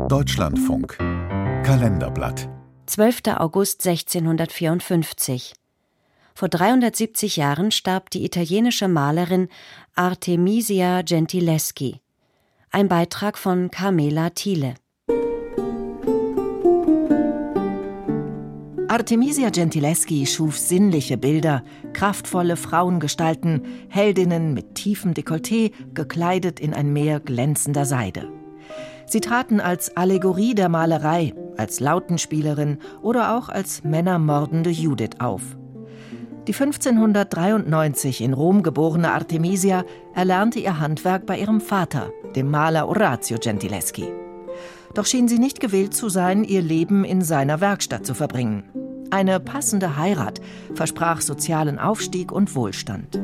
Deutschlandfunk Kalenderblatt 12. August 1654. Vor 370 Jahren starb die italienische Malerin Artemisia Gentileschi. Ein Beitrag von Carmela Thiele. Artemisia Gentileschi schuf sinnliche Bilder, kraftvolle Frauengestalten, Heldinnen mit tiefem Dekolleté, gekleidet in ein Meer glänzender Seide. Sie traten als Allegorie der Malerei, als Lautenspielerin oder auch als männermordende Judith auf. Die 1593 in Rom geborene Artemisia erlernte ihr Handwerk bei ihrem Vater, dem Maler Orazio Gentileschi. Doch schien sie nicht gewillt zu sein, ihr Leben in seiner Werkstatt zu verbringen. Eine passende Heirat versprach sozialen Aufstieg und Wohlstand.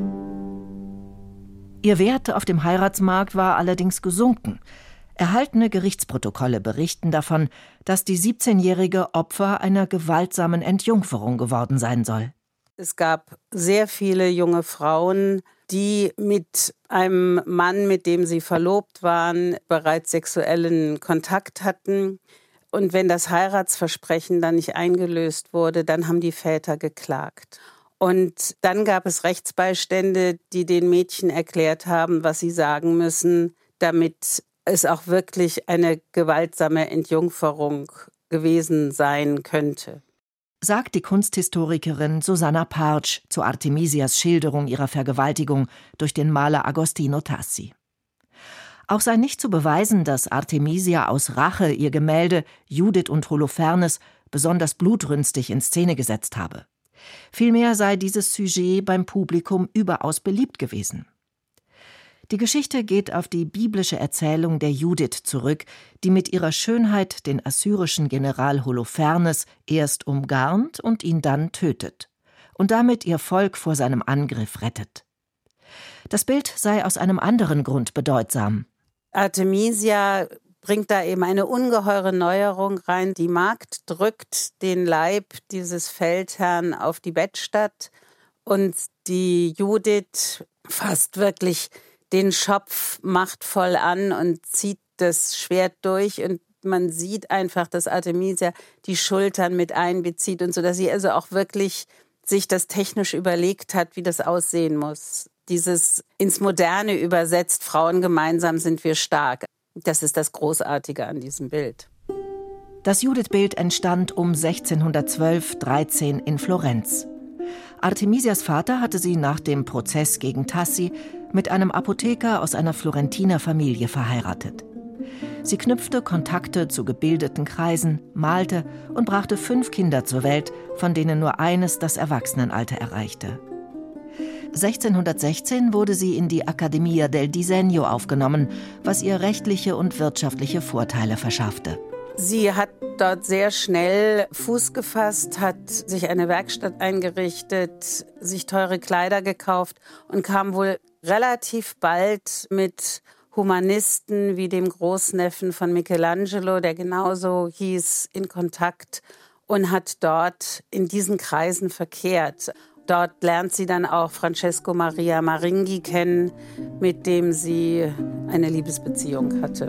Ihr Wert auf dem Heiratsmarkt war allerdings gesunken. Erhaltene Gerichtsprotokolle berichten davon, dass die 17-jährige Opfer einer gewaltsamen Entjungferung geworden sein soll. Es gab sehr viele junge Frauen, die mit einem Mann, mit dem sie verlobt waren, bereits sexuellen Kontakt hatten. Und wenn das Heiratsversprechen dann nicht eingelöst wurde, dann haben die Väter geklagt. Und dann gab es Rechtsbeistände, die den Mädchen erklärt haben, was sie sagen müssen, damit es auch wirklich eine gewaltsame Entjungferung gewesen sein könnte. Sagt die Kunsthistorikerin Susanna Partsch zu Artemisias Schilderung ihrer Vergewaltigung durch den Maler Agostino Tassi. Auch sei nicht zu beweisen, dass Artemisia aus Rache ihr Gemälde Judith und Holofernes besonders blutrünstig in Szene gesetzt habe. Vielmehr sei dieses Sujet beim Publikum überaus beliebt gewesen. Die Geschichte geht auf die biblische Erzählung der Judith zurück, die mit ihrer Schönheit den assyrischen General Holofernes erst umgarnt und ihn dann tötet und damit ihr Volk vor seinem Angriff rettet. Das Bild sei aus einem anderen Grund bedeutsam. Artemisia bringt da eben eine ungeheure Neuerung rein. Die Magd drückt den Leib dieses Feldherrn auf die Bettstatt und die Judith fasst wirklich den Schopf machtvoll an und zieht das Schwert durch und man sieht einfach, dass Artemisia die Schultern mit einbezieht und so, dass sie also auch wirklich sich das technisch überlegt hat, wie das aussehen muss. Dieses ins Moderne übersetzt, Frauen gemeinsam sind wir stark. Das ist das Großartige an diesem Bild. Das Judith-Bild entstand um 1612/13 in Florenz. Artemisias Vater hatte sie nach dem Prozess gegen Tassi mit einem Apotheker aus einer Florentiner Familie verheiratet. Sie knüpfte Kontakte zu gebildeten Kreisen, malte und brachte 5 Kinder zur Welt, von denen nur eines das Erwachsenenalter erreichte. 1616 wurde sie in die Accademia del Disegno aufgenommen, was ihr rechtliche und wirtschaftliche Vorteile verschaffte. Sie hat dort sehr schnell Fuß gefasst, hat sich eine Werkstatt eingerichtet, sich teure Kleider gekauft und kam wohl relativ bald mit Humanisten wie dem Großneffen von Michelangelo, der genauso hieß, in Kontakt und hat dort in diesen Kreisen verkehrt. Dort lernt sie dann auch Francesco Maria Maringhi kennen, mit dem sie eine Liebesbeziehung hatte.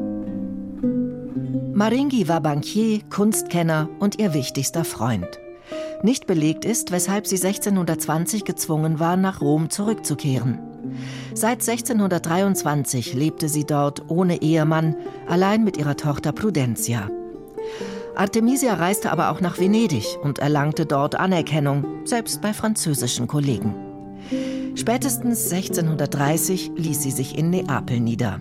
Maringhi war Bankier, Kunstkenner und ihr wichtigster Freund. Nicht belegt ist, weshalb sie 1620 gezwungen war, nach Rom zurückzukehren. Seit 1623 lebte sie dort ohne Ehemann, allein mit ihrer Tochter Prudentia. Artemisia reiste aber auch nach Venedig und erlangte dort Anerkennung, selbst bei französischen Kollegen. Spätestens 1630 ließ sie sich in Neapel nieder.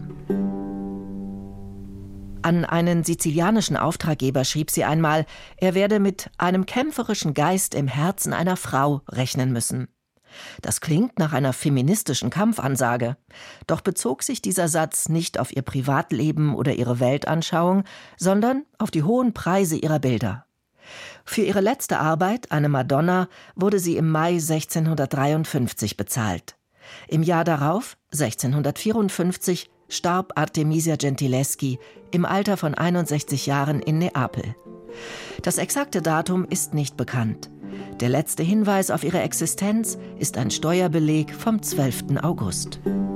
An einen sizilianischen Auftraggeber schrieb sie einmal, er werde mit einem kämpferischen Geist im Herzen einer Frau rechnen müssen. Das klingt nach einer feministischen Kampfansage. Doch bezog sich dieser Satz nicht auf ihr Privatleben oder ihre Weltanschauung, sondern auf die hohen Preise ihrer Bilder. Für ihre letzte Arbeit, eine Madonna, wurde sie im Mai 1653 bezahlt. Im Jahr darauf, 1654, starb Artemisia Gentileschi im Alter von 61 Jahren in Neapel. Das exakte Datum ist nicht bekannt. Der letzte Hinweis auf ihre Existenz ist ein Steuerbeleg vom 12. August.